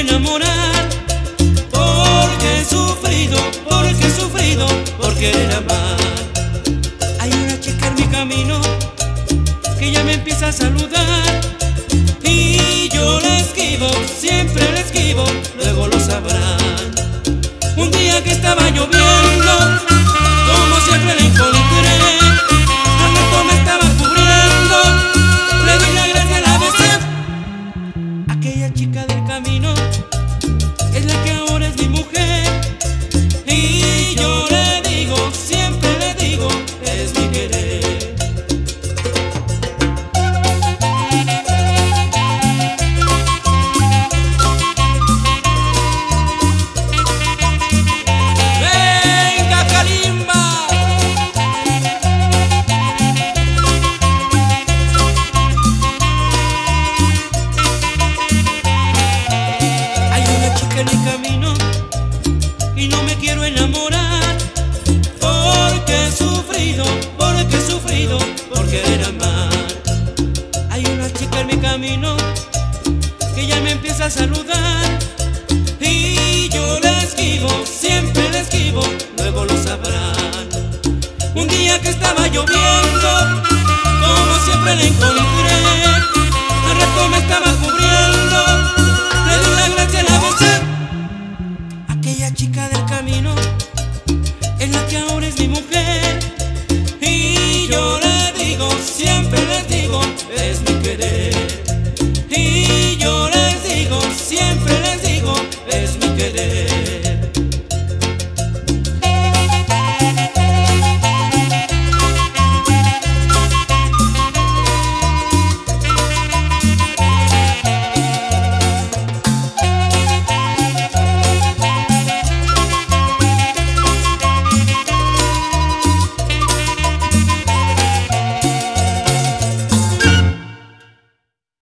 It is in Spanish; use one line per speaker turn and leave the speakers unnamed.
enamorar, porque he sufrido por querer amar. Hay una chica en mi camino que ya me empieza a saludar y yo la esquivo, siempre la esquivo, luego lo sabrán. Un día que estaba lloviendo, como siempre la encontré, al rato me estaba cubriendo, le di la gracia, la besé. Aquella chica del camino es la que ahora es mi mujer y yo le digo, siempre le digo, es mi querer. ¡Venga, Kalimba! Hay una chica en mi camino y no me quiero enamorar, porque he sufrido por querer amar. Hay una chica en mi camino que ya me empieza a saludar y yo la esquivo, siempre la esquivo, luego lo sabrán. Un día que estaba lloviendo, como siempre la encontré, al rato me estaba cubriendo, le di la gracia, la besé. Aquella chica del camino es la que ahora es mi mujer